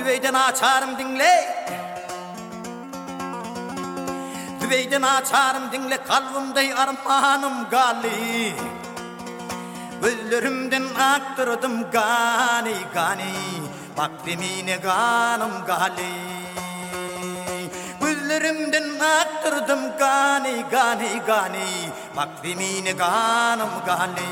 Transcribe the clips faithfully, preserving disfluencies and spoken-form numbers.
Düveyden açarım dinle Düveyden açarım dinle kalbimde armanım gali Gözlerimden aktırdım gani gani Vaktimine ganım gali Gözlerimden aktırdım gani gani gani Vaktimine ganım gali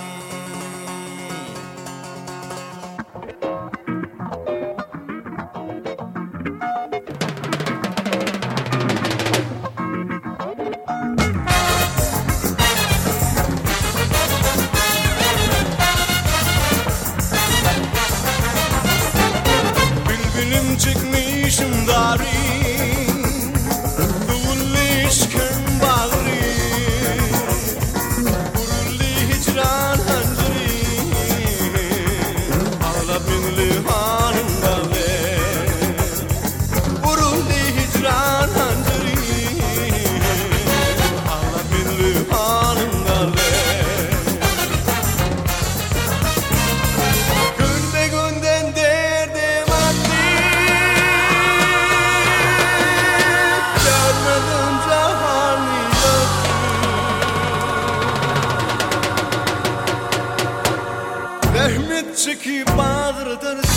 Çıkmışım dari Duvulleşken bağrı Vurulli hicran hancri Ağla binli hanım gale Vurulli hicran hancri Ağla binli hanım gale Günde günden derdim attı Rahmet çekip bağırdır